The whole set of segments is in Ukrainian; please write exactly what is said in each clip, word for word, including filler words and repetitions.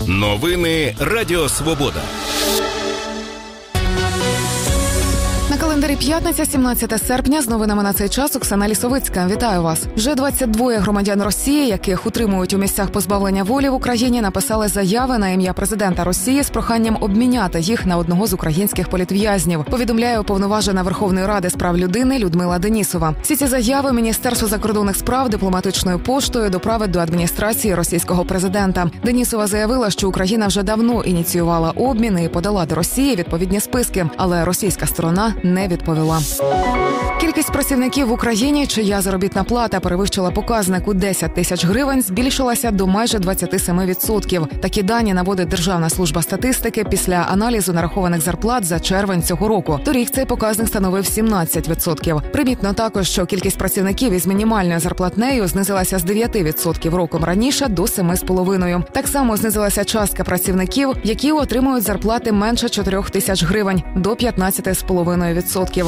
Новини Радіо Свобода. На календарі п'ятниця, сімнадцяте серпня, з новинами на цей час Оксана Лісовицька. Вітаю вас. Вже двадцять двоє громадян Росії, яких утримують у місцях позбавлення волі в Україні, написали заяви на ім'я президента Росії з проханням обміняти їх на одного з українських політв'язнів. Повідомляє уповноважена Верховної Ради з прав людини Людмила Денісова. Всі ці заяви Міністерство закордонних справ дипломатичною поштою доправить до адміністрації російського президента. Денісова заявила, що Україна вже давно ініціювала обмін і подала до Росії відповідні списки, але російська сторона не відповіла. Кількість працівників в Україні, чия заробітна плата перевищила показник у десять тисяч гривень, збільшилася до майже двадцять сім відсотків. Такі дані наводить Державна служба статистики після аналізу нарахованих зарплат за червень цього року. Торік цей показник становив сімнадцять відсотків. Примітно також, що кількість працівників із мінімальною зарплатнею знизилася з дев'ять відсотків роком раніше до сім цілих п'ять десятих. Так само знизилася частка працівників, які отримують зарплати менше чотирьох тисяч гривень, до п'ятнадцять цілих п'ять десятих відсотків.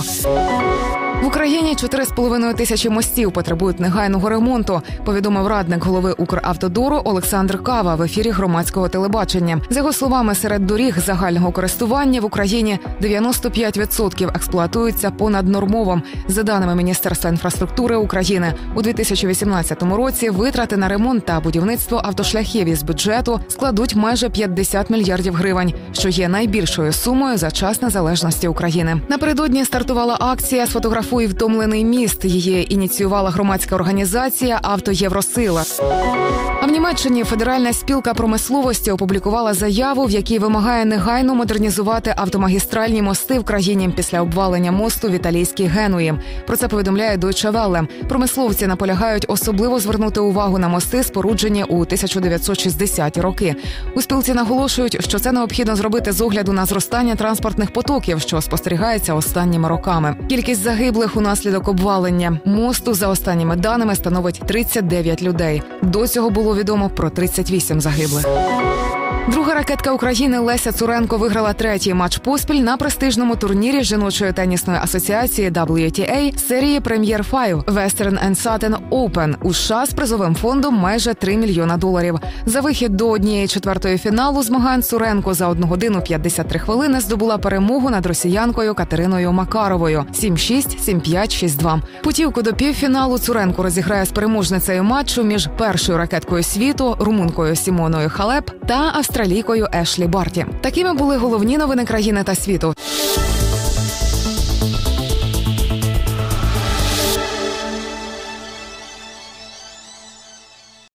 В Україні чотири з половиною тисячі мостів потребують негайного ремонту, повідомив радник голови Укравтодору Олександр Кава в ефірі громадського телебачення. За його словами, серед доріг загального користування в Україні дев'яносто п'ять відсотків експлуатуються понаднормово. За даними Міністерства інфраструктури України, у дві тисячі вісімнадцятому році витрати на ремонт та будівництво автошляхів із бюджету складуть майже п'ятдесят мільярдів гривень, що є найбільшою сумою за час незалежності України. Напередодні стартувала акція «Сфотографуй втомлений міст». Її ініціювала громадська організація «Автоєвросила». А в Німеччині Федеральна спілка промисловості опублікувала заяву, в якій вимагає негайно модернізувати автомагістральні мости в країні після обвалення мосту в італійській Генуї. Про це повідомляє Deutsche Welle. Промисловці наполягають особливо звернути увагу на мости, споруджені у тисяча дев'ятсот шістдесяті роки. У спілці наголошують, що це необхідно зробити з огляду на зростання транспортних потоків, що спостерігається останніми роками. Кількість загиблих унаслідок обвалення мосту за останніми даними становить тридцять дев'ять людей. До цього було відомо про тридцять вісім загиблих. Друга ракетка України Леся Цуренко виграла третій матч поспіль на престижному турнірі жіночої тенісної асоціації дабл ю ті ей серії Premier п'ять Western енд Satin Open у США з призовим фондом майже три мільйона доларів. За вихід до однієї четвертої фіналу змагань Цуренко за одну годину п'ятдесят три хвилини здобула перемогу над росіянкою Катериною Макаровою сім шість, сім п'ять, шість два. Путівку до півфіналу Цуренко розіграє з переможницею матчу між першою ракеткою світу румункою Сімоною Халеп та австралійкою Ешлі Барті. Такими були головні новини країни та світу.